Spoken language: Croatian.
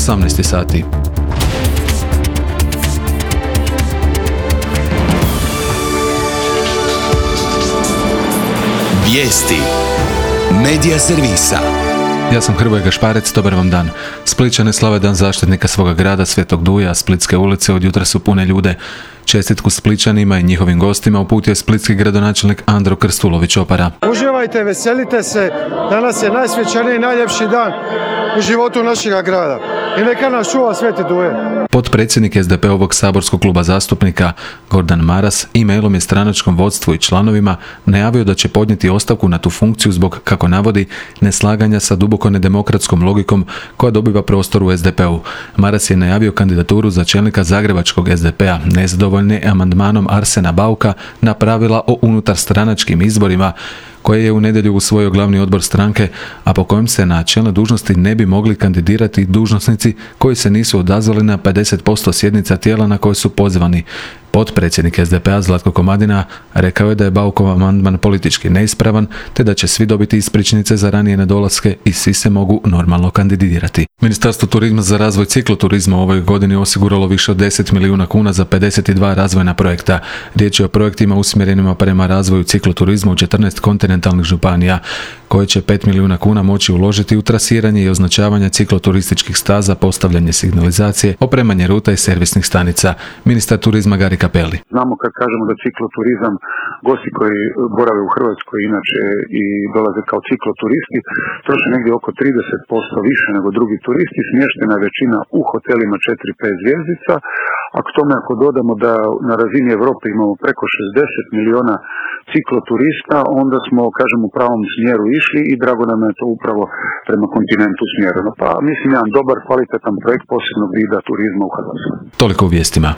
18 sati. Vijesti Medija servisa. Ja sam Hrvoje Gašparec, dobar vam dan. Splićane slave dan zaštitnika svoga grada Svetog Duja, Splitske ulice od jutra su pune ljude. Čestitku Splićanima i njihovim gostima uputio je splitski gradonačelnik Andro Krstulović-Opara. Uživajte, veselite se, danas je najsvečaniji i najljepši dan u životu našega grada. I neka nas čuva Sveti Duje. Potpredsjednik SDP-ovog saborskog kluba zastupnika Gordan Maras e-mailom je stranačkom vodstvu i članovima najavio da će podnijeti ostavku na tu funkciju zbog, kako navodi, neslaganja sa duboko nedemokratskom logikom koja dobiva prostor u SDP-u. Maras je najavio kandidaturu za čelnika zagrebačkog SDP-a, nezadovoljni amandmanom Arsena Bauka na pravila o unutarstranačkim izborima koje je u nedjelju usvojio glavni odbor stranke, a po kojem se na čelne dužnosti ne bi mogli kandidirati dužnosnici koji se nisu odazvali na 50% sjednica tijela na koje su pozvani. Potpredsjednik SDP-a Zlatko Komadina rekao je da je Baukov amandman politički neispravan, te da će svi dobiti ispričnice za ranije nedolaske i svi se mogu normalno kandidirati. Ministarstvo turizma za razvoj cikloturizma u ovoj godini osiguralo više od 10 milijuna kuna za 52 razvojna projekta. Riječ je o projektima usmjerenima prema razvoju cikloturizma u 14 kontinentalnih županija, koje će 5 milijuna kuna moći uložiti u trasiranje i označavanje cikloturističkih staza, postavljanje signalizacije, opremanje ruta i servisnih stanica. Ministar turizma Gari Cappelli. Znamo kad kažemo da cikloturizam, gosti koji borave u Hrvatskoj inače i dolaze kao cikloturisti, troše negdje oko 30% više nego drugi turisti, smještena većina u hotelima 4-5 zvjezdica, a k tome ako dodamo da na razini Europe imamo preko 60 milijuna cikloturista, onda smo, kažem, u pravom smjeru išli i drago nam je to upravo prema kontinentu smjereno. Pa mislim, jedan dobar, kvalitetan projekt posebnog vida turizma u Hrvatskoj. Toliko u vijestima.